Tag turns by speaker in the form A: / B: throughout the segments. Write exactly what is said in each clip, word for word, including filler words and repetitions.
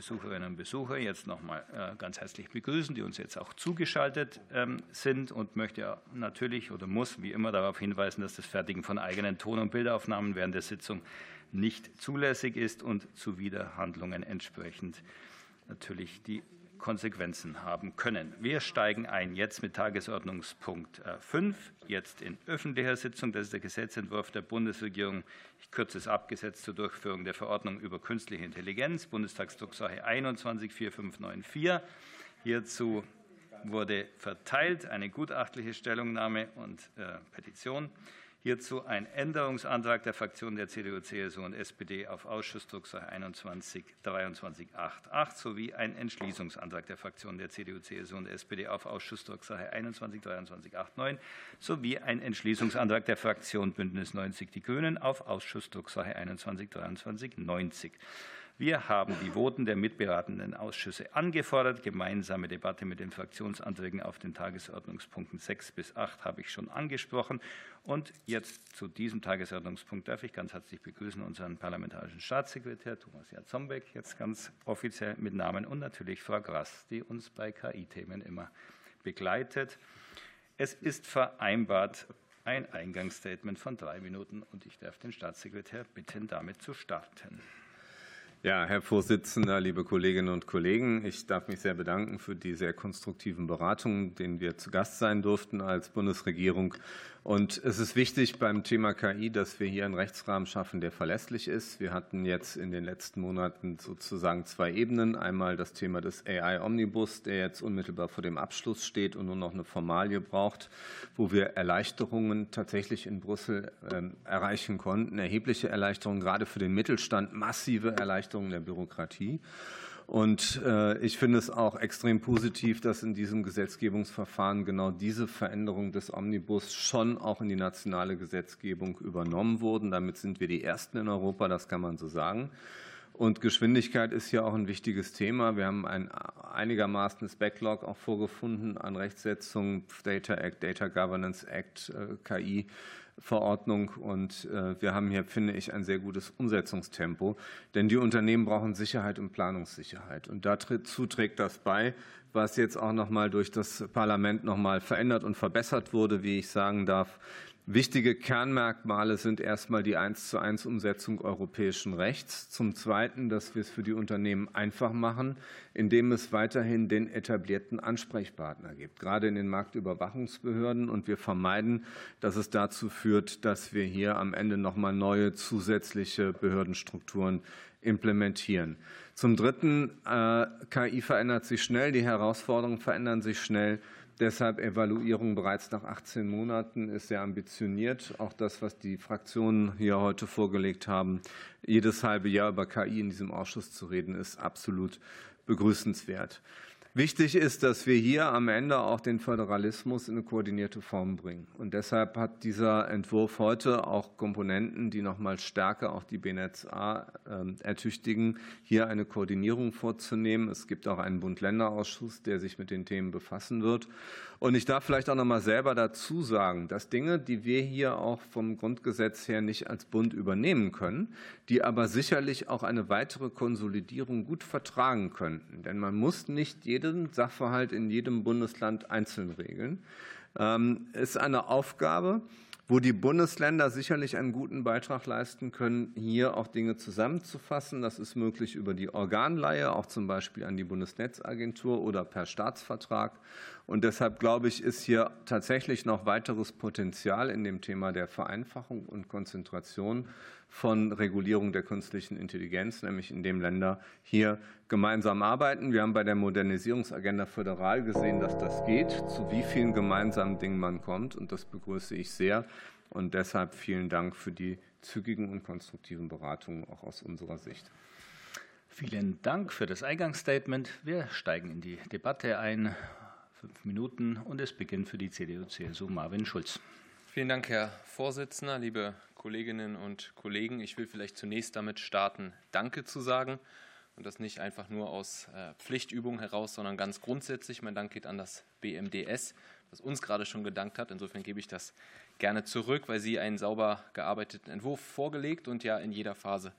A: Besucherinnen und Besucher jetzt noch mal ganz herzlich begrüßen, die uns jetzt auch zugeschaltet sind, und möchte natürlich oder muss wie immer darauf hinweisen, dass das Fertigen von eigenen Ton- und Bildaufnahmen während der Sitzung nicht zulässig ist und Zuwiderhandlungen entsprechend natürlich die Konsequenzen haben können. Wir steigen ein jetzt mit Tagesordnungspunkt fünf, jetzt in öffentlicher Sitzung. Das ist der Gesetzentwurf der Bundesregierung, ich kürze es ab, Gesetz zur Durchführung der Verordnung über künstliche Intelligenz, Bundestagsdrucksache einundzwanzig vier fünf neun vier. Hierzu wurde verteilt eine gutachtliche Stellungnahme und äh, Petition. Hierzu ein Änderungsantrag der Fraktionen der C D U, C S U und S P D auf Ausschussdrucksache einundzwanzig dreiundzwanzig achtundachtzig sowie ein Entschließungsantrag der Fraktionen der C D U, C S U und S P D auf Ausschussdrucksache einundzwanzig dreiundzwanzig neunundachtzig sowie ein Entschließungsantrag der Fraktion Bündnis neunzig Die Grünen auf Ausschussdrucksache einundzwanzig dreiundzwanzig neunzig. Wir haben die Voten der mitberatenden Ausschüsse angefordert. Gemeinsame Debatte mit den Fraktionsanträgen auf den Tagesordnungspunkten sechs bis acht habe ich schon angesprochen. Und jetzt zu diesem Tagesordnungspunkt darf ich ganz herzlich begrüßen unseren parlamentarischen Staatssekretär Thomas Jarzombeck, jetzt ganz offiziell mit Namen, und natürlich Frau Grass, die uns bei K I-Themen immer begleitet. Es ist vereinbart ein Eingangsstatement von drei Minuten, und ich darf den Staatssekretär bitten, damit zu starten.
B: Ja, Herr Vorsitzender, liebe Kolleginnen und Kollegen, ich darf mich sehr bedanken für die sehr konstruktiven Beratungen, denen wir zu Gast sein durften als Bundesregierung. Und es ist wichtig beim Thema K I, dass wir hier einen Rechtsrahmen schaffen, der verlässlich ist. Wir hatten jetzt in den letzten Monaten sozusagen zwei Ebenen. Einmal das Thema des A I-Omnibus, der jetzt unmittelbar vor dem Abschluss steht und nur noch eine Formalie braucht, wo wir Erleichterungen tatsächlich in Brüssel erreichen konnten. Erhebliche Erleichterungen, gerade für den Mittelstand, massive Erleichterungen der Bürokratie. Und ich finde es auch extrem positiv, dass in diesem Gesetzgebungsverfahren genau diese Veränderungen des Omnibus schon auch in die nationale Gesetzgebung übernommen wurden. Damit sind wir die Ersten in Europa, das kann man so sagen. Und Geschwindigkeit ist hier auch ein wichtiges Thema. Wir haben ein einigermaßenes Backlog auch vorgefunden an Rechtsetzungen, Data Act, Data Governance Act, K I Verordnung, und wir haben hier, finde ich, ein sehr gutes Umsetzungstempo, denn die Unternehmen brauchen Sicherheit und Planungssicherheit, und dazu trägt das bei, was jetzt auch noch mal durch das Parlament noch mal verändert und verbessert wurde, wie ich sagen darf. Wichtige Kernmerkmale sind erstmal die eins zu eins Umsetzung europäischen Rechts. Zum Zweiten, dass wir es für die Unternehmen einfach machen, indem es weiterhin den etablierten Ansprechpartner gibt, gerade in den Marktüberwachungsbehörden. Und wir vermeiden, dass es dazu führt, dass wir hier am Ende noch mal neue zusätzliche Behördenstrukturen implementieren. Zum Dritten, K I verändert sich schnell, die Herausforderungen verändern sich schnell. Deshalb Evaluierung bereits nach achtzehn Monaten ist sehr ambitioniert. Auch das, was die Fraktionen hier heute vorgelegt haben, jedes halbe Jahr über K I in diesem Ausschuss zu reden, ist absolut begrüßenswert. Wichtig ist, dass wir hier am Ende auch den Föderalismus in eine koordinierte Form bringen. Und deshalb hat dieser Entwurf heute auch Komponenten, die noch mal stärker auch die B N etzs A ertüchtigen, hier eine Koordinierung vorzunehmen. Es gibt auch einen Bund-Länder-Ausschuss, der sich mit den Themen befassen wird. Und ich darf vielleicht auch noch mal selber dazu sagen, dass Dinge, die wir hier auch vom Grundgesetz her nicht als Bund übernehmen können, die aber sicherlich auch eine weitere Konsolidierung gut vertragen könnten. Denn man muss nicht jeden Sachverhalt in jedem Bundesland einzeln regeln. Es ist eine Aufgabe, wo die Bundesländer sicherlich einen guten Beitrag leisten können, hier auch Dinge zusammenzufassen. Das ist möglich über die Organleihe, auch zum Beispiel an die Bundesnetzagentur oder per Staatsvertrag. Und deshalb, glaube ich, ist hier tatsächlich noch weiteres Potenzial in dem Thema der Vereinfachung und Konzentration von Regulierung der künstlichen Intelligenz, nämlich indem Länder hier gemeinsam arbeiten. Wir haben bei der Modernisierungsagenda föderal gesehen, dass das geht, zu wie vielen gemeinsamen Dingen man kommt, und das begrüße ich sehr. Und deshalb vielen Dank für die zügigen und konstruktiven Beratungen auch aus unserer Sicht.
A: Vielen Dank für das Eingangsstatement. Wir steigen in die Debatte ein. Fünf Minuten, und es beginnt für die C D U C S U Marvin Schulz.
C: Vielen Dank, Herr Vorsitzender, liebe Kolleginnen und Kollegen. Ich will vielleicht zunächst damit starten, Danke zu sagen. Und das nicht einfach nur aus Pflichtübung heraus, sondern ganz grundsätzlich. Mein Dank geht an das B M D S, das uns gerade schon gedankt hat. Insofern gebe ich das gerne zurück, weil Sie einen sauber gearbeiteten Entwurf vorgelegt und ja in jeder Phase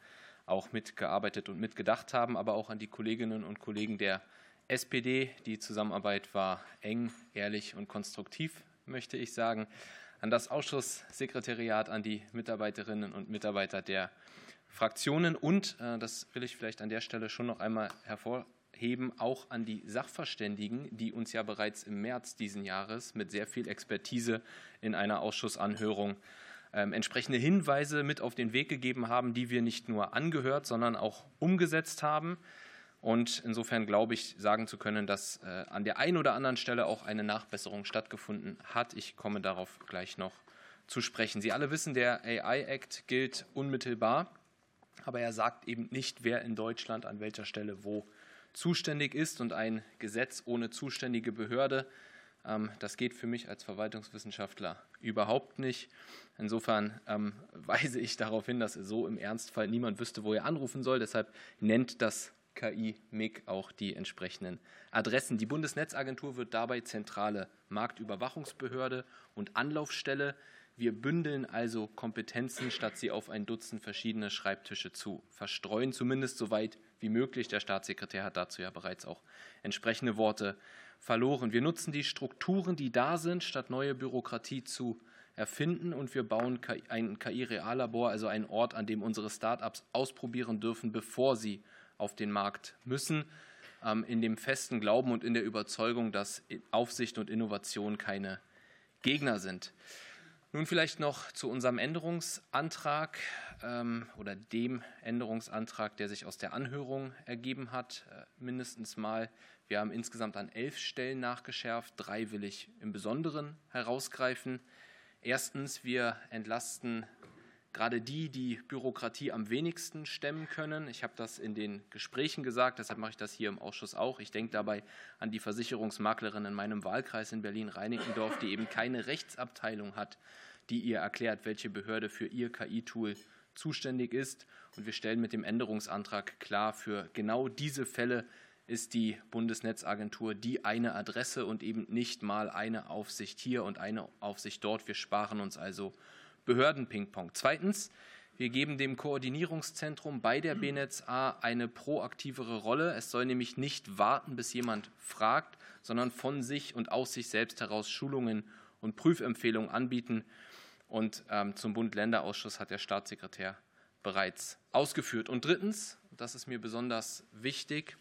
C: auch mitgearbeitet und mitgedacht haben, aber auch an die Kolleginnen und Kollegen der S P D. Die Zusammenarbeit war eng, ehrlich und konstruktiv, möchte ich sagen. An das Ausschusssekretariat, an die Mitarbeiterinnen und Mitarbeiter der Fraktionen und, das will ich vielleicht an der Stelle schon noch einmal hervorheben, auch an die Sachverständigen, die uns ja bereits im März diesen Jahres mit sehr viel Expertise in einer Ausschussanhörung äh, entsprechende Hinweise mit auf den Weg gegeben haben, die wir nicht nur angehört, sondern auch umgesetzt haben. Und insofern glaube ich, sagen zu können, dass äh, an der einen oder anderen Stelle auch eine Nachbesserung stattgefunden hat. Ich komme darauf gleich noch zu sprechen. Sie alle wissen, der A I Act gilt unmittelbar, aber er sagt eben nicht, wer in Deutschland an welcher Stelle wo zuständig ist. Und ein Gesetz ohne zuständige Behörde, ähm, das geht für mich als Verwaltungswissenschaftler überhaupt nicht. Insofern ähm, weise ich darauf hin, dass so im Ernstfall niemand wüsste, wo er anrufen soll. Deshalb nennt das K I M I G auch die entsprechenden Adressen. Die Bundesnetzagentur wird dabei zentrale Marktüberwachungsbehörde und Anlaufstelle. Wir bündeln also Kompetenzen, statt sie auf ein Dutzend verschiedene Schreibtische zu verstreuen, zumindest so weit wie möglich. Der Staatssekretär hat dazu ja bereits auch entsprechende Worte verloren. Wir nutzen die Strukturen, die da sind, statt neue Bürokratie zu erfinden, und wir bauen ein K I-Reallabor, also einen Ort, an dem unsere Start-ups ausprobieren dürfen, bevor sie auf den Markt müssen, in dem festen Glauben und in der Überzeugung, dass Aufsicht und Innovation keine Gegner sind. Nun vielleicht noch zu unserem Änderungsantrag ähm, oder dem Änderungsantrag, der sich aus der Anhörung ergeben hat, äh, mindestens mal. Wir haben insgesamt an elf Stellen nachgeschärft. Drei will ich im Besonderen herausgreifen. Erstens, wir entlasten gerade die, die Bürokratie am wenigsten stemmen können. Ich habe das in den Gesprächen gesagt, deshalb mache ich das hier im Ausschuss auch. Ich denke dabei an die Versicherungsmaklerin in meinem Wahlkreis in Berlin-Reinickendorf, die eben keine Rechtsabteilung hat, die ihr erklärt, welche Behörde für ihr K I-Tool zuständig ist. Und wir stellen mit dem Änderungsantrag klar, für genau diese Fälle ist die Bundesnetzagentur die eine Adresse und eben nicht mal eine Aufsicht hier und eine Aufsicht dort. Wir sparen uns also Behörden-Ping-Pong. Zweitens, wir geben dem Koordinierungszentrum bei der B Netz A eine proaktivere Rolle. Es soll nämlich nicht warten, bis jemand fragt, sondern von sich und aus sich selbst heraus Schulungen und Prüfempfehlungen anbieten. Und ähm, zum Bund-Länder-Ausschuss hat der Staatssekretär bereits ausgeführt. Und drittens, das ist mir besonders wichtig,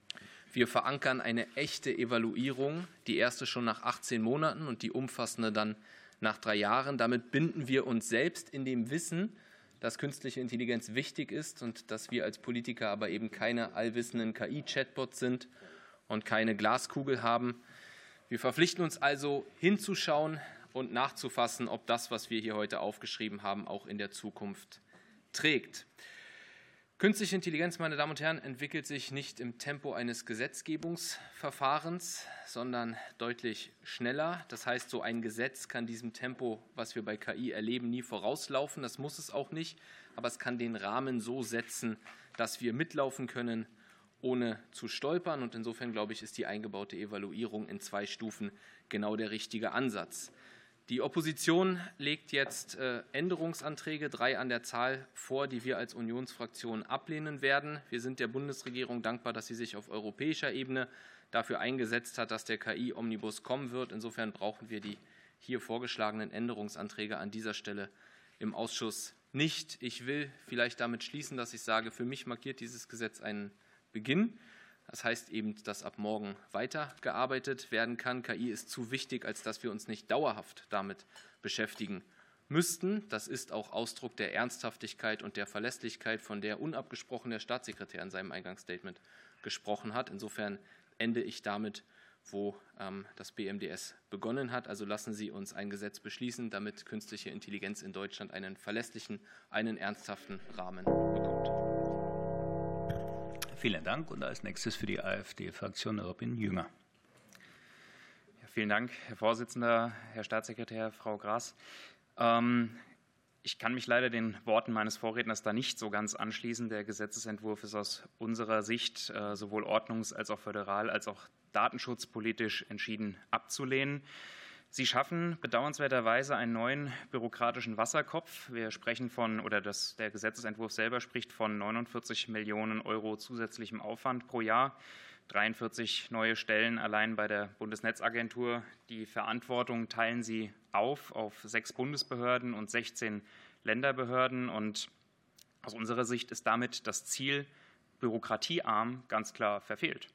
C: wir verankern eine echte Evaluierung, die erste schon nach achtzehn Monaten und die umfassende dann nach drei Jahren. Damit binden wir uns selbst in dem Wissen, dass künstliche Intelligenz wichtig ist und dass wir als Politiker aber eben keine allwissenden K I-Chatbots sind und keine Glaskugel haben. Wir verpflichten uns also hinzuschauen und nachzufassen, ob das, was wir hier heute aufgeschrieben haben, auch in der Zukunft trägt. Künstliche Intelligenz, meine Damen und Herren, entwickelt sich nicht im Tempo eines Gesetzgebungsverfahrens, sondern deutlich schneller. Das heißt, so ein Gesetz kann diesem Tempo, was wir bei K I erleben, nie vorauslaufen. Das muss es auch nicht, aber es kann den Rahmen so setzen, dass wir mitlaufen können, ohne zu stolpern. Und insofern, glaube ich, ist die eingebaute Evaluierung in zwei Stufen genau der richtige Ansatz. Die Opposition legt jetzt äh, Änderungsanträge, drei an der Zahl, vor, die wir als Unionsfraktion ablehnen werden. Wir sind der Bundesregierung dankbar, dass sie sich auf europäischer Ebene dafür eingesetzt hat, dass der K I-Omnibus kommen wird. Insofern brauchen wir die hier vorgeschlagenen Änderungsanträge an dieser Stelle im Ausschuss nicht. Ich will vielleicht damit schließen, dass ich sage, für mich markiert dieses Gesetz einen Beginn. Das heißt eben, dass ab morgen weitergearbeitet werden kann. K I ist zu wichtig, als dass wir uns nicht dauerhaft damit beschäftigen müssten. Das ist auch Ausdruck der Ernsthaftigkeit und der Verlässlichkeit, von der unabgesprochen der Staatssekretär in seinem Eingangsstatement gesprochen hat. Insofern ende ich damit, wo ähm, das B M D S begonnen hat. Also lassen Sie uns ein Gesetz beschließen, damit künstliche Intelligenz in Deutschland einen verlässlichen, einen ernsthaften Rahmen bekommt.
A: Vielen Dank. Und als nächstes für die AfD-Fraktion Robin Jünger.
D: Ja, vielen Dank, Herr Vorsitzender, Herr Staatssekretär, Frau Grass. Ähm, ich kann mich leider den Worten meines Vorredners da nicht so ganz anschließen. Der Gesetzesentwurf ist aus unserer Sicht äh, sowohl ordnungs- als auch föderal- als auch datenschutzpolitisch entschieden abzulehnen. Sie schaffen bedauernswerterweise einen neuen bürokratischen Wasserkopf. Wir sprechen von, oder das, der Gesetzesentwurf selber spricht von neunundvierzig Millionen Euro zusätzlichem Aufwand pro Jahr, dreiundvierzig neue Stellen allein bei der Bundesnetzagentur. Die Verantwortung teilen Sie auf auf sechs Bundesbehörden und sechzehn Länderbehörden. Und aus unserer Sicht ist damit das Ziel bürokratiearm ganz klar verfehlt.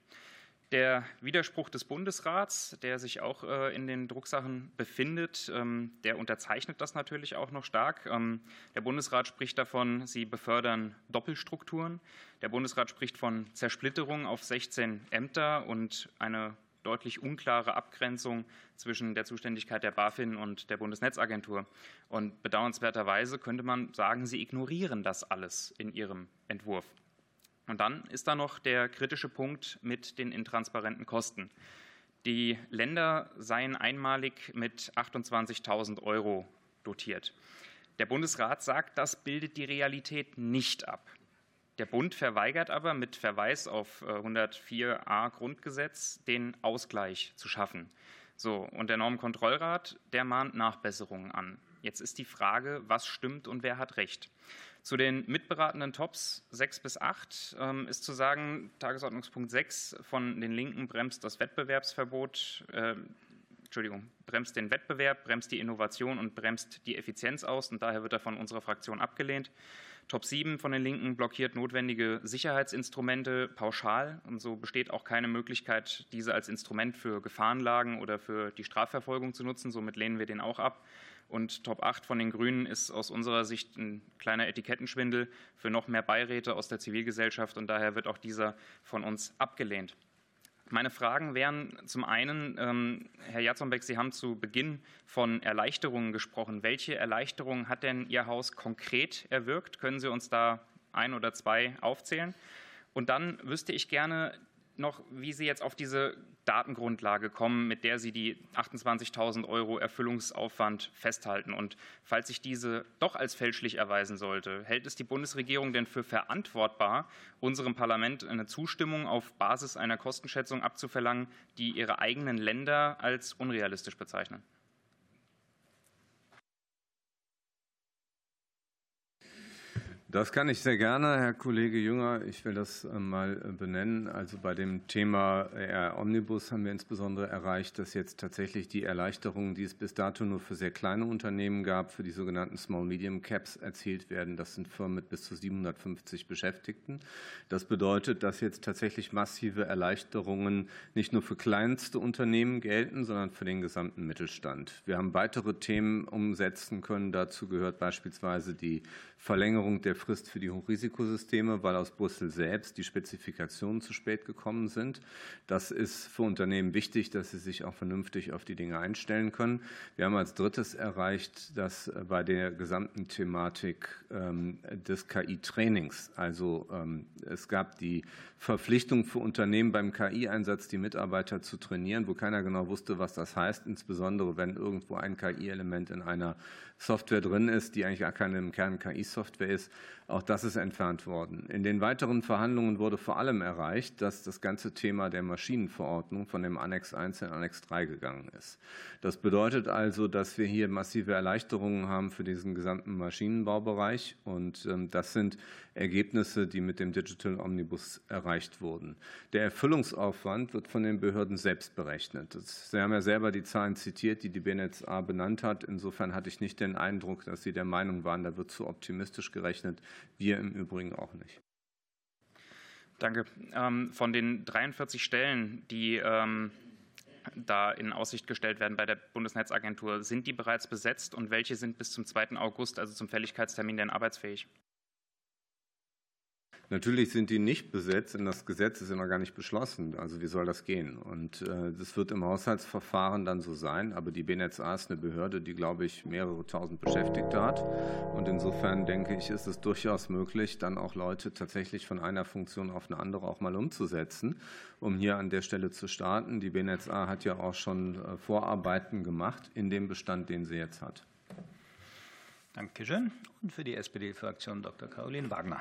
D: Der Widerspruch des Bundesrats, der sich auch in den Drucksachen befindet, der unterzeichnet das natürlich auch noch stark. Der Bundesrat spricht davon, sie befördern Doppelstrukturen. Der Bundesrat spricht von Zersplitterung auf sechzehn Ämter und eine deutlich unklare Abgrenzung zwischen der Zuständigkeit der BaFin und der Bundesnetzagentur. Und bedauernswerterweise könnte man sagen, sie ignorieren das alles in ihrem Entwurf. Und dann ist da noch der kritische Punkt mit den intransparenten Kosten. Die Länder seien einmalig mit achtundzwanzigtausend Euro dotiert. Der Bundesrat sagt, das bildet die Realität nicht ab. Der Bund verweigert aber mit Verweis auf hundertvier a Grundgesetz den Ausgleich zu schaffen. So, und der Normenkontrollrat, der mahnt Nachbesserungen an. Jetzt ist die Frage, was stimmt und wer hat Recht. Zu den mitberatenden Tops sechs bis acht ähm, ist zu sagen, Tagesordnungspunkt sechs von den Linken bremst das Wettbewerbsverbot, äh, Entschuldigung, bremst den Wettbewerb, bremst die Innovation und bremst die Effizienz aus. Und daher wird er von unserer Fraktion abgelehnt. Top sieben von den Linken blockiert notwendige Sicherheitsinstrumente pauschal. Und so besteht auch keine Möglichkeit, diese als Instrument für Gefahrenlagen oder für die Strafverfolgung zu nutzen. Somit lehnen wir den auch ab. Und Top acht von den Grünen ist aus unserer Sicht ein kleiner Etikettenschwindel für noch mehr Beiräte aus der Zivilgesellschaft. Und daher wird auch dieser von uns abgelehnt. Meine Fragen wären zum einen, ähm, Herr Jarzembek, Sie haben zu Beginn von Erleichterungen gesprochen. Welche Erleichterungen hat denn Ihr Haus konkret erwirkt? Können Sie uns da ein oder zwei aufzählen? Und dann wüsste ich gerne noch, wie Sie jetzt auf diese Datengrundlage kommen, mit der Sie die achtundzwanzigtausend Euro Erfüllungsaufwand festhalten. Und falls sich diese doch als fälschlich erweisen sollte, hält es die Bundesregierung denn für verantwortbar, unserem Parlament eine Zustimmung auf Basis einer Kostenschätzung abzuverlangen, die Ihre eigenen Länder als unrealistisch bezeichnen?
B: Das kann ich sehr gerne, Herr Kollege Jünger. Ich will das mal benennen. Also bei dem Thema Omnibus haben wir insbesondere erreicht, dass jetzt tatsächlich die Erleichterungen, die es bis dato nur für sehr kleine Unternehmen gab, für die sogenannten Small-Medium Caps erzielt werden. Das sind Firmen mit bis zu siebenhundertfünfzig Beschäftigten. Das bedeutet, dass jetzt tatsächlich massive Erleichterungen nicht nur für kleinste Unternehmen gelten, sondern für den gesamten Mittelstand. Wir haben weitere Themen umsetzen können. Dazu gehört beispielsweise die Verlängerung der Frist für die Hochrisikosysteme, weil aus Brüssel selbst die Spezifikationen zu spät gekommen sind. Das ist für Unternehmen wichtig, dass sie sich auch vernünftig auf die Dinge einstellen können. Wir haben als drittes erreicht, dass bei der gesamten Thematik des K I-Trainings, also es gab die Verpflichtung für Unternehmen beim K I-Einsatz, die Mitarbeiter zu trainieren, wo keiner genau wusste, was das heißt, insbesondere wenn irgendwo ein K I-Element in einer Software drin ist, die eigentlich gar keine im Kern K I-Software ist. Auch das ist entfernt worden. In den weiteren Verhandlungen wurde vor allem erreicht, dass das ganze Thema der Maschinenverordnung von dem Annex eins in Annex drei gegangen ist. Das bedeutet also, dass wir hier massive Erleichterungen haben für diesen gesamten Maschinenbaubereich. Und das sind Ergebnisse, die mit dem Digital Omnibus erreicht wurden. Der Erfüllungsaufwand wird von den Behörden selbst berechnet. Sie haben ja selber die Zahlen zitiert, die die B N etzA A benannt hat. Insofern hatte ich nicht den Eindruck, dass Sie der Meinung waren, da wird zu optimistisch gerechnet. Wir im Übrigen auch nicht.
D: Danke. Von den dreiundvierzig Stellen, die da in Aussicht gestellt werden bei der Bundesnetzagentur, sind die bereits besetzt und welche sind bis zum zweiten August, also zum Fälligkeitstermin, denn arbeitsfähig?
B: Natürlich sind die nicht besetzt, denn das Gesetz ist ja noch gar nicht beschlossen. Also wie soll das gehen? Und äh, das wird im Haushaltsverfahren dann so sein. Aber die B N etzA A ist eine Behörde, die, glaube ich, mehrere tausend Beschäftigte hat. Und insofern denke ich, ist es durchaus möglich, dann auch Leute tatsächlich von einer Funktion auf eine andere auch mal umzusetzen, um hier an der Stelle zu starten. Die B N etzA A hat ja auch schon Vorarbeiten gemacht in dem Bestand, den sie jetzt hat.
A: Danke schön. Und für die S P D-Fraktion Doktor Caroline Wagner.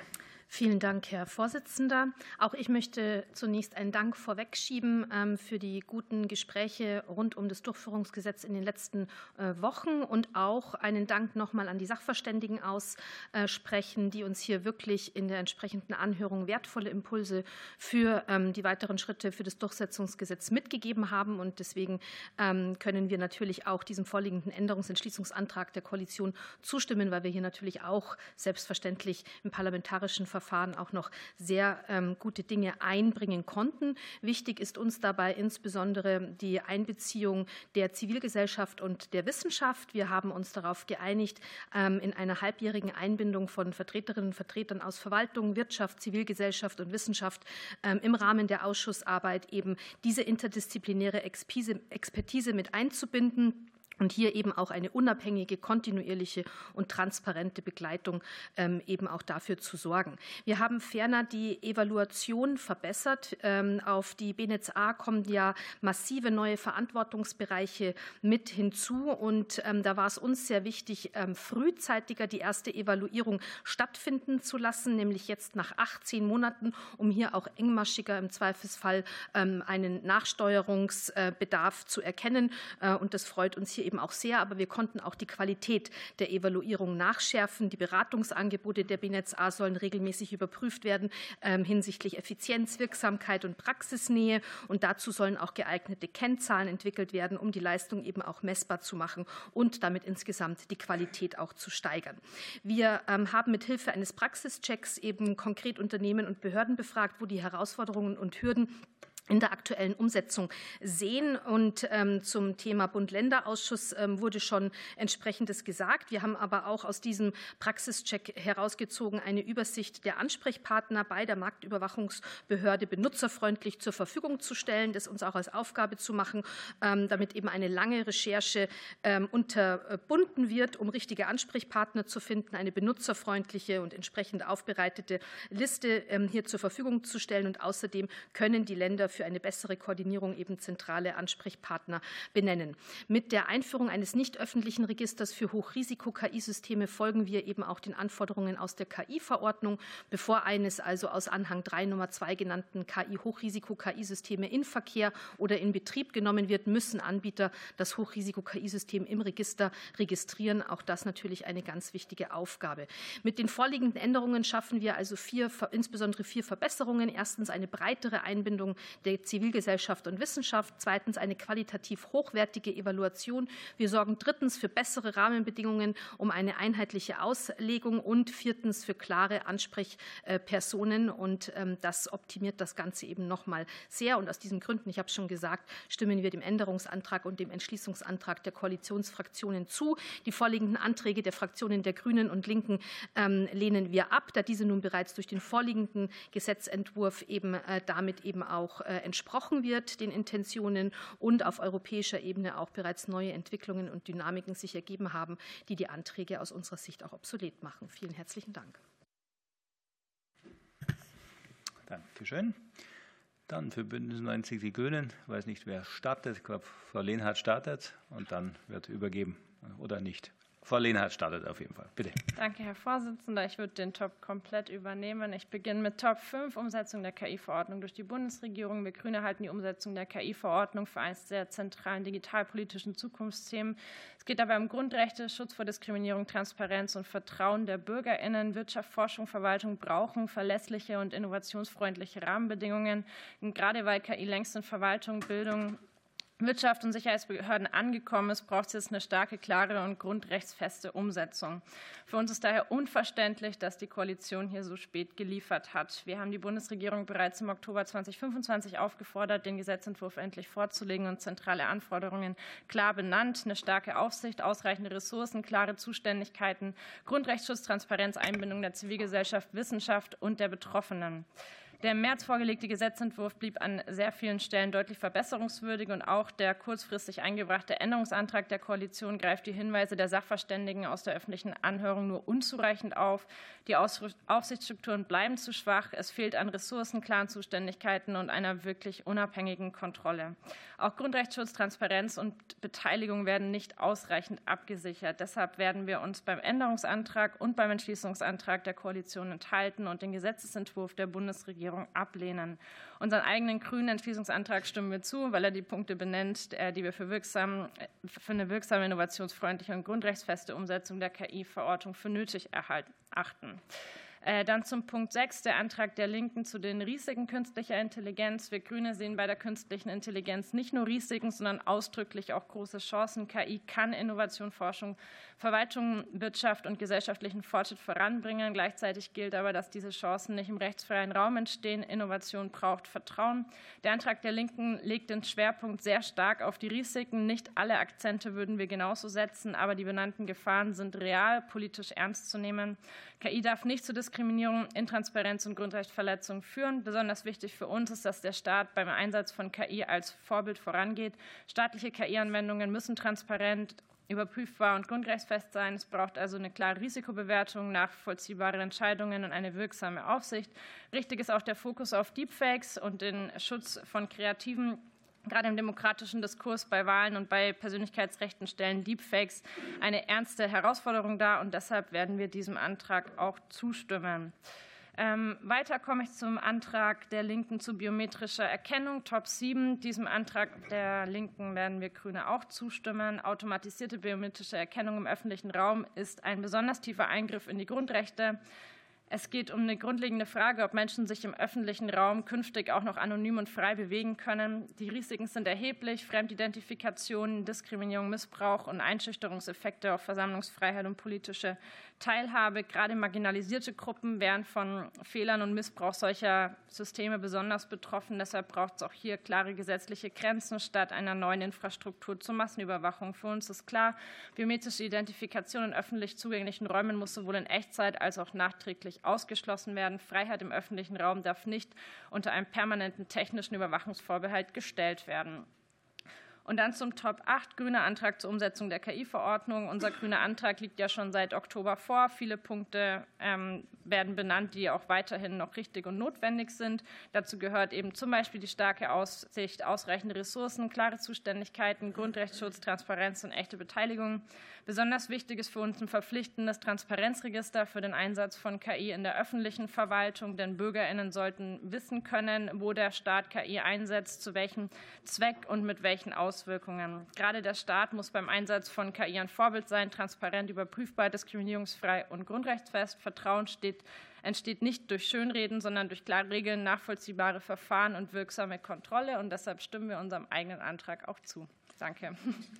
E: Vielen Dank, Herr Vorsitzender. Auch ich möchte zunächst einen Dank vorwegschieben ähm, für die guten Gespräche rund um das Durchführungsgesetz in den letzten äh, Wochen und auch einen Dank nochmal an die Sachverständigen aussprechen, die uns hier wirklich in der entsprechenden Anhörung wertvolle Impulse für ähm, die weiteren Schritte für das Durchsetzungsgesetz mitgegeben haben. Und deswegen ähm, können wir natürlich auch diesem vorliegenden Änderungsentschließungsantrag der Koalition zustimmen, weil wir hier natürlich auch selbstverständlich im parlamentarischen Verfahren Verfahren auch noch sehr ähm, gute Dinge einbringen konnten. Wichtig ist uns dabei insbesondere die Einbeziehung der Zivilgesellschaft und der Wissenschaft. Wir haben uns darauf geeinigt, ähm, in einer halbjährigen Einbindung von Vertreterinnen und Vertretern aus Verwaltung, Wirtschaft, Zivilgesellschaft und Wissenschaft ähm, im Rahmen der Ausschussarbeit eben diese interdisziplinäre Expertise mit einzubinden. Und hier eben auch eine unabhängige, kontinuierliche und transparente Begleitung ähm, eben auch dafür zu sorgen. Wir haben ferner die Evaluation verbessert. Ähm, auf die B N etzA A kommen ja massive neue Verantwortungsbereiche mit hinzu. Und ähm, da war es uns sehr wichtig, ähm, frühzeitiger die erste Evaluierung stattfinden zu lassen, nämlich jetzt nach achtzehn Monaten, um hier auch engmaschiger im Zweifelsfall ähm, einen Nachsteuerungsbedarf zu erkennen. Äh, und das freut uns hier eben auch sehr, aber wir konnten auch die Qualität der Evaluierung nachschärfen. Die Beratungsangebote der B N etzA A sollen regelmäßig überprüft werden äh, hinsichtlich Effizienz, Wirksamkeit und Praxisnähe. Und dazu sollen auch geeignete Kennzahlen entwickelt werden, um die Leistung eben auch messbar zu machen und damit insgesamt die Qualität auch zu steigern. Wir ähm, haben mit Hilfe eines Praxischecks eben konkret Unternehmen und Behörden befragt, wo die Herausforderungen und Hürden in der aktuellen Umsetzung sehen. Und ähm, zum Thema Bund-Länder-Ausschuss ähm, wurde schon Entsprechendes gesagt. Wir haben aber auch aus diesem Praxischeck herausgezogen, eine Übersicht der Ansprechpartner bei der Marktüberwachungsbehörde benutzerfreundlich zur Verfügung zu stellen, das uns auch als Aufgabe zu machen, ähm, damit eben eine lange Recherche ähm, unterbunden wird, um richtige Ansprechpartner zu finden, eine benutzerfreundliche und entsprechend aufbereitete Liste ähm, hier zur Verfügung zu stellen. Und außerdem können die Länder für eine bessere Koordinierung eben zentrale Ansprechpartner benennen. Mit der Einführung eines nicht öffentlichen Registers für Hochrisiko-K I-Systeme folgen wir eben auch den Anforderungen aus der K I-Verordnung. Bevor eines also aus Anhang drei Nummer zwei genannten K I-Hochrisiko-K I-Systeme in Verkehr oder in Betrieb genommen wird, müssen Anbieter das Hochrisiko-K I-System im Register registrieren. Auch das natürlich eine ganz wichtige Aufgabe. Mit den vorliegenden Änderungen schaffen wir also vier, insbesondere vier Verbesserungen. Erstens eine breitere Einbindung der Zivilgesellschaft und Wissenschaft, zweitens eine qualitativ hochwertige Evaluation. Wir sorgen drittens für bessere Rahmenbedingungen um eine einheitliche Auslegung und viertens für klare Ansprechpersonen. Und das optimiert das Ganze eben noch mal sehr. Und aus diesen Gründen, ich habe es schon gesagt, stimmen wir dem Änderungsantrag und dem Entschließungsantrag der Koalitionsfraktionen zu. Die vorliegenden Anträge der Fraktionen der Grünen und Linken ähm, lehnen wir ab, da diese nun bereits durch den vorliegenden Gesetzentwurf eben äh, damit eben auch äh, entsprochen wird, den Intentionen, und auf europäischer Ebene auch bereits neue Entwicklungen und Dynamiken sich ergeben haben, die die Anträge aus unserer Sicht auch obsolet machen. Vielen herzlichen Dank.
A: Danke schön. Dann für Bündnis neunzig Die Grünen, ich weiß nicht, wer startet. Ich glaube, Frau Lehnhardt startet und dann wird übergeben oder nicht. Frau Lehnhardt startet auf jeden Fall. Bitte.
F: Danke, Herr Vorsitzender. Ich würde den Top komplett übernehmen. Ich beginne mit Top fünf, Umsetzung der K I-Verordnung durch die Bundesregierung. Wir Grüne halten die Umsetzung der K I-Verordnung für eines der zentralen digitalpolitischen Zukunftsthemen. Es geht dabei um Grundrechte, Schutz vor Diskriminierung, Transparenz und Vertrauen der BürgerInnen. Wirtschaft, Forschung, Verwaltung brauchen verlässliche und innovationsfreundliche Rahmenbedingungen. Und gerade weil K I längst in Verwaltung, Bildung, Wirtschaft und Sicherheitsbehörden angekommen ist, braucht es jetzt eine starke, klare und grundrechtsfeste Umsetzung. Für uns ist daher unverständlich, dass die Koalition hier so spät geliefert hat. Wir haben die Bundesregierung bereits im Oktober zweitausendfünfundzwanzig aufgefordert, den Gesetzentwurf endlich vorzulegen und zentrale Anforderungen klar benannt. Eine starke Aufsicht, ausreichende Ressourcen, klare Zuständigkeiten, Grundrechtsschutz, Transparenz, Einbindung der Zivilgesellschaft, Wissenschaft und der Betroffenen. Der im März vorgelegte Gesetzentwurf blieb an sehr vielen Stellen deutlich verbesserungswürdig und auch der kurzfristig eingebrachte Änderungsantrag der Koalition greift die Hinweise der Sachverständigen aus der öffentlichen Anhörung nur unzureichend auf. Die Aufsichtsstrukturen bleiben zu schwach. Es fehlt an Ressourcen, klaren Zuständigkeiten und einer wirklich unabhängigen Kontrolle. Auch Grundrechtsschutz, Transparenz und Beteiligung werden nicht ausreichend abgesichert. Deshalb werden wir uns beim Änderungsantrag und beim Entschließungsantrag der Koalition enthalten und den Gesetzesentwurf der Bundesregierung ablehnen. Unseren eigenen grünen Entschließungsantrag stimmen wir zu, weil er die Punkte benennt, die wir für, wirksam, für eine wirksame, innovationsfreundliche und grundrechtsfeste Umsetzung der K I-Verordnung für nötig erachten. Dann zum Punkt sechs, der Antrag der Linken zu den Risiken künstlicher Intelligenz. Wir Grüne sehen bei der künstlichen Intelligenz nicht nur Risiken, sondern ausdrücklich auch große Chancen. K I kann Innovation, Forschung, Verwaltung, Wirtschaft und gesellschaftlichen Fortschritt voranbringen. Gleichzeitig gilt aber, dass diese Chancen nicht im rechtsfreien Raum entstehen. Innovation braucht Vertrauen. Der Antrag der Linken legt den Schwerpunkt sehr stark auf die Risiken. Nicht alle Akzente würden wir genauso setzen, aber die benannten Gefahren sind real, politisch ernst zu nehmen. K I darf nicht zu Diskriminierung, Intransparenz und Grundrechtsverletzungen führen. Besonders wichtig für uns ist, dass der Staat beim Einsatz von K I als Vorbild vorangeht. Staatliche K I-Anwendungen müssen transparent, überprüfbar und grundrechtsfest sein. Es braucht also eine klare Risikobewertung, nachvollziehbare Entscheidungen und eine wirksame Aufsicht. Richtig ist auch der Fokus auf Deepfakes und den Schutz von Kreativen. Gerade im demokratischen Diskurs bei Wahlen und bei Persönlichkeitsrechten stellen Deepfakes eine ernste Herausforderung dar und deshalb werden wir diesem Antrag auch zustimmen. Ähm, weiter komme ich zum Antrag der Linken zu biometrischer Erkennung, Top sieben. Diesem Antrag der Linken werden wir Grüne auch zustimmen. Automatisierte biometrische Erkennung im öffentlichen Raum ist ein besonders tiefer Eingriff in die Grundrechte. Es geht um eine grundlegende Frage, ob Menschen sich im öffentlichen Raum künftig auch noch anonym und frei bewegen können. Die Risiken sind erheblich. Fremdidentifikation, Diskriminierung, Missbrauch und Einschüchterungseffekte auf Versammlungsfreiheit und politische Teilhabe. Gerade marginalisierte Gruppen wären von Fehlern und Missbrauch solcher Systeme besonders betroffen. Deshalb braucht es auch hier klare gesetzliche Grenzen statt einer neuen Infrastruktur zur Massenüberwachung. Für uns ist klar, biometrische Identifikation in öffentlich zugänglichen Räumen muss sowohl in Echtzeit als auch nachträglich ausgeschlossen werden. Freiheit im öffentlichen Raum darf nicht unter einem permanenten technischen Überwachungsvorbehalt gestellt werden. Und dann zum Top acht, grüner Antrag zur Umsetzung der K I-Verordnung. Unser grüner Antrag liegt ja schon seit Oktober vor. Viele Punkte ähm, werden benannt, die auch weiterhin noch richtig und notwendig sind. Dazu gehört eben zum Beispiel die starke Aussicht, ausreichende Ressourcen, klare Zuständigkeiten, Grundrechtsschutz, Transparenz und echte Beteiligung. Besonders wichtig ist für uns ein verpflichtendes Transparenzregister für den Einsatz von K I in der öffentlichen Verwaltung, denn BürgerInnen sollten wissen können, wo der Staat K I einsetzt, zu welchem Zweck und mit welchen Auswirkungen. Gerade der Staat muss beim Einsatz von K I ein Vorbild sein, transparent, überprüfbar, diskriminierungsfrei und grundrechtsfest. Vertrauen steht, entsteht nicht durch Schönreden, sondern durch klare Regeln, nachvollziehbare Verfahren und wirksame Kontrolle. Und deshalb stimmen wir unserem eigenen Antrag auch zu. Danke.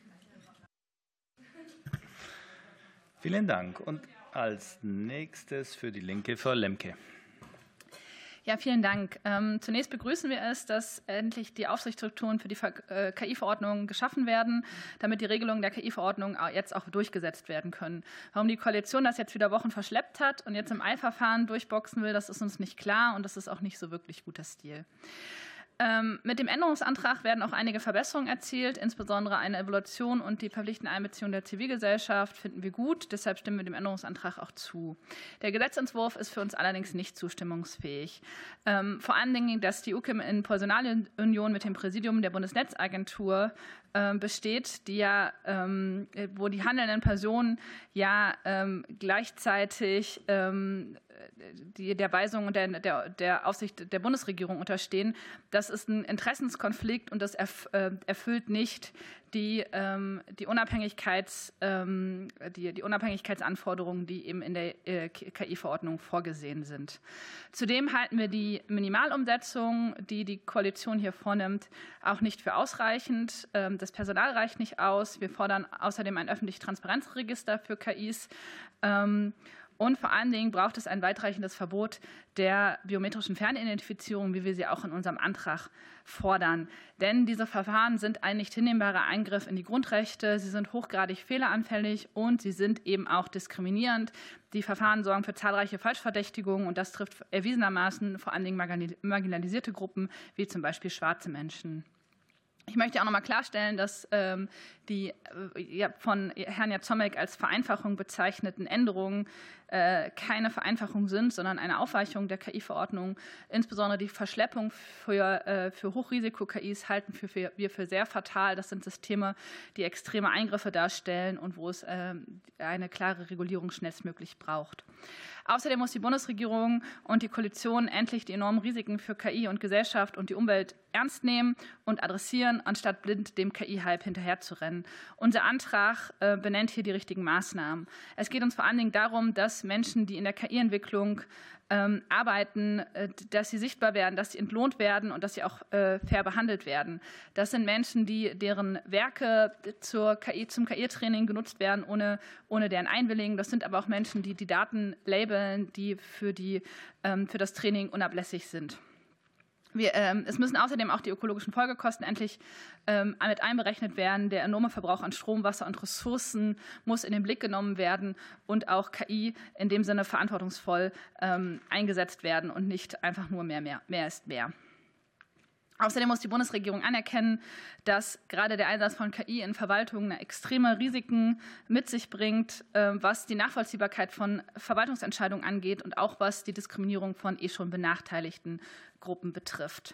A: Vielen Dank. Und als nächstes für die Linke Frau Lemke.
G: Ja, vielen Dank. Ähm, zunächst begrüßen wir es, dass endlich die Aufsichtsstrukturen für die äh, K I-Verordnung geschaffen werden, damit die Regelungen der K I-Verordnung jetzt auch durchgesetzt werden können. Warum die Koalition das jetzt wieder Wochen verschleppt hat und jetzt im Eilverfahren durchboxen will, das ist uns nicht klar und das ist auch nicht so wirklich guter Stil. Ähm, mit dem Änderungsantrag werden auch einige Verbesserungen erzielt, insbesondere eine Evaluation und die verpflichtende Einbeziehung der Zivilgesellschaft finden wir gut. Deshalb stimmen wir dem Änderungsantrag auch zu. Der Gesetzentwurf ist für uns allerdings nicht zustimmungsfähig. Ähm, vor allen Dingen, dass die U K I M in Personalunion mit dem Präsidium der Bundesnetzagentur äh, besteht, die ja, ähm, wo die handelnden Personen ja ähm, gleichzeitig ähm, die der Weisung und der, der, der Aufsicht der Bundesregierung unterstehen. Das ist ein Interessenskonflikt und das erfüllt nicht die, die, Unabhängigkeits, die, die Unabhängigkeitsanforderungen, die eben in der K I-Verordnung vorgesehen sind. Zudem halten wir die Minimalumsetzung, die die Koalition hier vornimmt, auch nicht für ausreichend. Das Personal reicht nicht aus. Wir fordern außerdem ein öffentliches Transparenzregister für K Is. Und vor allen Dingen braucht es ein weitreichendes Verbot der biometrischen Fernidentifizierung, wie wir sie auch in unserem Antrag fordern. Denn diese Verfahren sind ein nicht hinnehmbarer Eingriff in die Grundrechte. Sie sind hochgradig fehleranfällig und sie sind eben auch diskriminierend. Die Verfahren sorgen für zahlreiche Falschverdächtigungen und das trifft erwiesenermaßen vor allen Dingen marginalisierte Gruppen, wie zum Beispiel schwarze Menschen. Ich möchte auch noch mal klarstellen, dass ähm, die äh, ja, von Herrn Jazomek als Vereinfachung bezeichneten Änderungen äh, keine Vereinfachung sind, sondern eine Aufweichung der K I-Verordnung. Insbesondere die Verschleppung für, äh, für Hochrisiko-K Is halten für, für, wir für sehr fatal. Das sind Systeme, die extreme Eingriffe darstellen und wo es äh, eine klare Regulierung schnellstmöglich braucht. Außerdem muss die Bundesregierung und die Koalition endlich die enormen Risiken für K I und Gesellschaft und die Umwelt ernst nehmen und adressieren, anstatt blind dem K I-Hype hinterherzurennen. Unser Antrag äh, benennt hier die richtigen Maßnahmen. Es geht uns vor allen Dingen darum, dass Menschen, die in der K I-Entwicklung ähm, arbeiten, äh, dass sie sichtbar werden, dass sie entlohnt werden und dass sie auch äh, fair behandelt werden. Das sind Menschen, die, deren Werke zur K I, zum K I-Training genutzt werden, ohne, ohne deren Einwilligung. Das sind aber auch Menschen, die die Daten labeln, die für, die, ähm, für das Training unablässig sind. Wir, ähm, es müssen außerdem auch die ökologischen Folgekosten endlich ähm, mit einberechnet werden. Der enorme Verbrauch an Strom, Wasser und Ressourcen muss in den Blick genommen werden und auch K I in dem Sinne verantwortungsvoll ähm, eingesetzt werden und nicht einfach nur mehr, mehr, mehr ist mehr. Außerdem muss die Bundesregierung anerkennen, dass gerade der Einsatz von K I in Verwaltungen extreme Risiken mit sich bringt, was die Nachvollziehbarkeit von Verwaltungsentscheidungen angeht und auch was die Diskriminierung von eh schon benachteiligten Gruppen betrifft.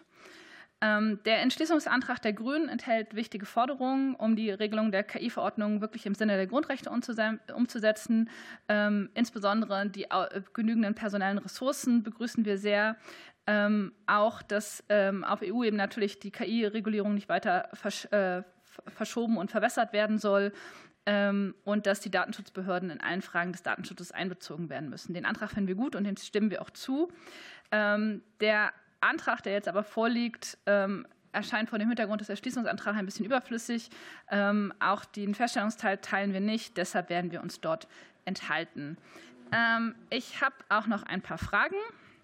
G: Der Entschließungsantrag der Grünen enthält wichtige Forderungen, um die Regelung der K I-Verordnung wirklich im Sinne der Grundrechte umzusetzen. Insbesondere die genügenden personellen Ressourcen begrüßen wir sehr. Ähm, auch, dass ähm, auf E U-Ebene natürlich die K I-Regulierung nicht weiter versch äh, verschoben und verwässert werden soll ähm, und dass die Datenschutzbehörden in allen Fragen des Datenschutzes einbezogen werden müssen. Den Antrag finden wir gut und den stimmen wir auch zu. Ähm, der Antrag, der jetzt aber vorliegt, ähm, erscheint vor dem Hintergrund des Erschließungsantrags ein bisschen überflüssig. Ähm, auch den Feststellungsteil teilen wir nicht, deshalb werden wir uns dort enthalten. Ähm, ich habe auch noch ein paar Fragen.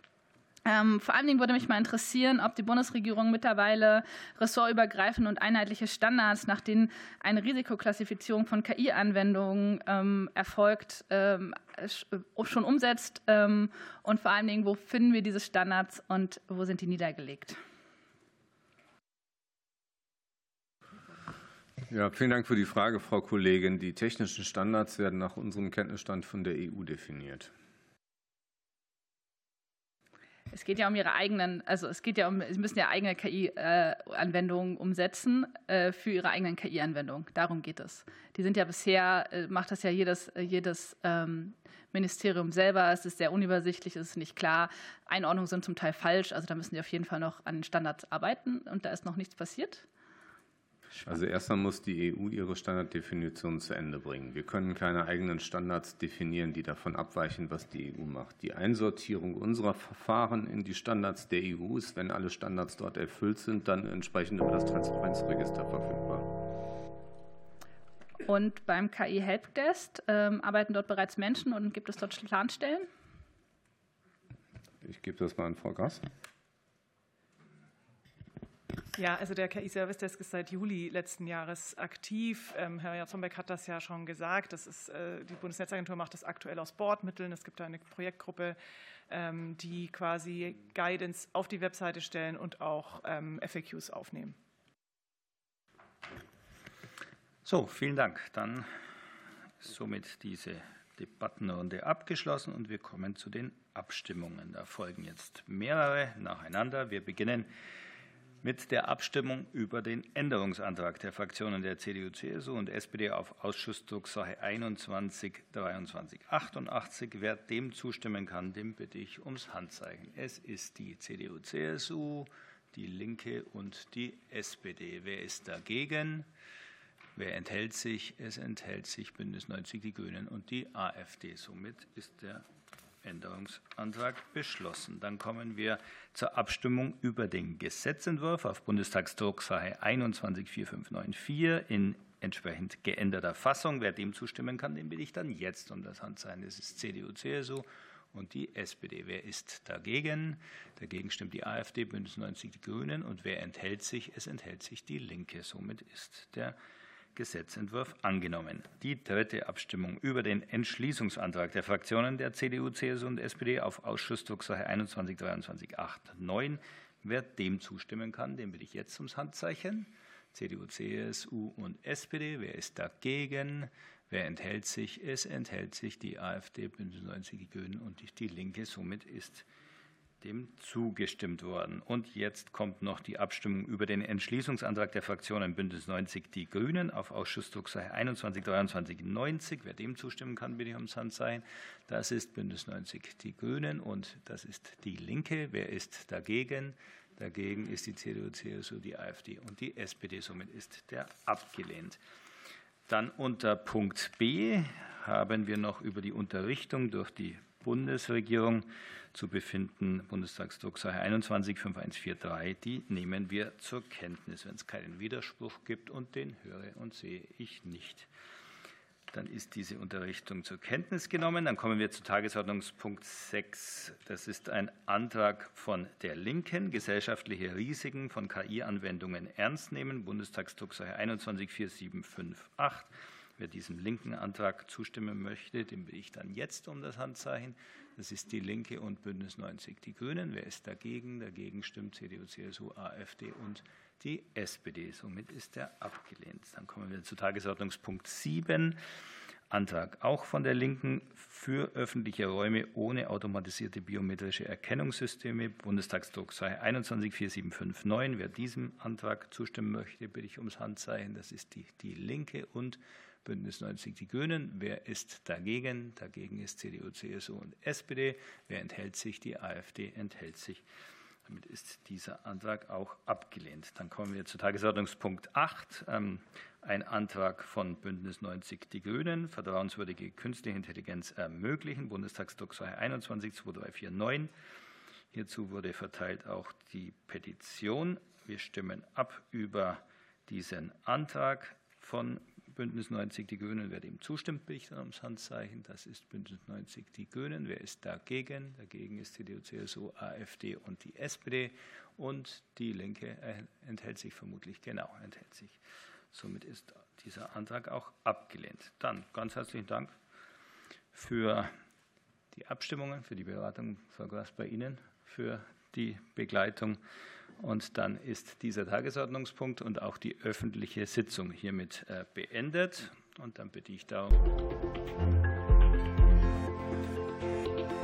G: Ähm, vor allen Dingen würde mich mal interessieren, ob die Bundesregierung mittlerweile ressortübergreifende und einheitliche Standards, nach denen eine Risikoklassifizierung von K I-Anwendungen ähm, erfolgt, ähm, schon umsetzt ähm, und vor allen Dingen, wo finden wir diese Standards und wo sind die niedergelegt?
B: Ja, vielen Dank für die Frage, Frau Kollegin. Die technischen Standards werden nach unserem Kenntnisstand von der E U definiert.
G: Es geht ja um Ihre eigenen, also es geht ja um, Sie müssen ja eigene K I-Anwendungen umsetzen äh, für Ihre eigenen K I-Anwendungen. Darum geht es. Die sind ja bisher, äh, macht das ja jedes, jedes ähm, Ministerium selber. Es ist sehr unübersichtlich, es ist nicht klar. Einordnungen sind zum Teil falsch. Also da müssen Sie auf jeden Fall noch an den Standards arbeiten und da ist noch nichts passiert.
B: Also erstmal muss die E U ihre Standarddefinition zu Ende bringen. Wir können keine eigenen Standards definieren, die davon abweichen, was die E U macht. Die Einsortierung unserer Verfahren in die Standards der E U ist, wenn alle Standards dort erfüllt sind, dann entsprechend über das Transparenzregister verfügbar.
G: Und beim K I-Helpdesk ähm, arbeiten dort bereits Menschen und gibt es dort Planstellen?
B: Ich gebe das mal an Frau Grass.
H: Ja, also der K I-Service Desk ist seit Juli letzten Jahres aktiv. Ähm, Herr Jazomek hat das ja schon gesagt. Das ist, äh, die Bundesnetzagentur macht das aktuell aus Bordmitteln. Es gibt da eine Projektgruppe, ähm, die quasi Guidance auf die Webseite stellen und auch ähm, F A Qs aufnehmen.
A: So, vielen Dank. Dann ist somit diese Debattenrunde abgeschlossen und wir kommen zu den Abstimmungen. Da folgen jetzt mehrere nacheinander. Wir beginnen mit der Abstimmung über den Änderungsantrag der Fraktionen der C D U, C S U und S P D auf Ausschussdrucksache einundzwanzig dreiundzwanzig achtundachtzig. Wer dem zustimmen kann, dem bitte ich ums Handzeichen. Es ist die C D U, C S U, die Linke und die S P D. Wer ist dagegen? Wer enthält sich? Es enthält sich Bündnis neunzig, die Grünen und die A f D. Somit ist der Änderungsantrag beschlossen. Dann kommen wir zur Abstimmung über den Gesetzentwurf auf Bundestagsdrucksache einundzwanzig vierundvierzig vierundneunzig in entsprechend geänderter Fassung. Wer dem zustimmen kann, den bitte ich dann jetzt um das Handzeichen. Das ist C D U, C S U und die S P D. Wer ist dagegen? Dagegen stimmt die AfD, Bündnis neunzig, die Grünen. Und wer enthält sich? Es enthält sich die Linke. Somit ist der Gesetzentwurf angenommen. Die dritte Abstimmung über den Entschließungsantrag der Fraktionen der C D U, C S U und S P D auf Ausschussdrucksache einundzwanzig dreiundzwanzig acht neun. Wer dem zustimmen kann, den bitte ich jetzt ums Handzeichen. C D U, C S U und S P D. Wer ist dagegen? Wer enthält sich? Es enthält sich die AfD, Bündnis neunzig, die Grünen und die Linke. Somit ist dem zugestimmt worden. Und jetzt kommt noch die Abstimmung über den Entschließungsantrag der Fraktionen Bündnis neunzig, die Grünen auf Ausschussdrucksache einundzwanzig dreiundzwanzig neunzig. Wer dem zustimmen kann, bitte ich ums Handzeichen. Das ist Bündnis neunzig, die Grünen und das ist die Linke. Wer ist dagegen? Dagegen ist die C D U, C S U, die AfD und die S P D. Somit ist der abgelehnt. Dann unter Punkt B haben wir noch über die Unterrichtung durch die Bundesregierung zu befinden, Bundestagsdrucksache einundzwanzig fünfundvierzig. Die nehmen wir zur Kenntnis, wenn es keinen Widerspruch gibt, und den höre und sehe ich nicht. Dann ist diese Unterrichtung zur Kenntnis genommen. Dann kommen wir zu Tagesordnungspunkt sechs. Das ist ein Antrag von der Linken, gesellschaftliche Risiken von K I-Anwendungen ernst nehmen, Bundestagsdrucksache einundzwanzig vierundvierzig acht. Wer diesem linken Antrag zustimmen möchte, den bitte ich dann jetzt um das Handzeichen. Das ist die Linke und Bündnis neunzig, die Grünen. Wer ist dagegen? Dagegen stimmt C D U, C S U, AfD und die S P D. Somit ist er abgelehnt. Dann kommen wir zu Tagesordnungspunkt sieben. Antrag auch von der Linken für öffentliche Räume ohne automatisierte biometrische Erkennungssysteme, Bundestagsdrucksache einundzwanzig vierzig neunundvierzig. Wer diesem Antrag zustimmen möchte, bitte ich ums Handzeichen. Das ist die, die Linke und Bündnis neunzig, die Grünen. Wer ist dagegen? Dagegen ist C D U, C S U und S P D. Wer enthält sich? Die AfD enthält sich. Damit ist dieser Antrag auch abgelehnt. Dann kommen wir zu Tagesordnungspunkt acht. Ähm, ein Antrag von Bündnis neunzig, die Grünen, vertrauenswürdige künstliche Intelligenz ermöglichen, Bundestagsdrucksache einundzwanzig zweiunddreißig neunundvierzig. Hierzu wurde verteilt auch die Petition. Wir stimmen ab über diesen Antrag von Bündnis neunzig, die Grünen. Wer dem zustimmt, bitte ich dann ums Handzeichen. Das ist Bündnis neunzig, die Grünen. Wer ist dagegen? Dagegen ist C D U, C S U, AfD und die S P D. Und die Linke enthält sich vermutlich, genau, enthält sich. Somit ist dieser Antrag auch abgelehnt. Dann ganz herzlichen Dank für die Abstimmungen, für die Beratung, Frau Grass, bei Ihnen, für die Begleitung. Und dann ist dieser Tagesordnungspunkt und auch die öffentliche Sitzung hiermit beendet. Und dann bitte ich darum.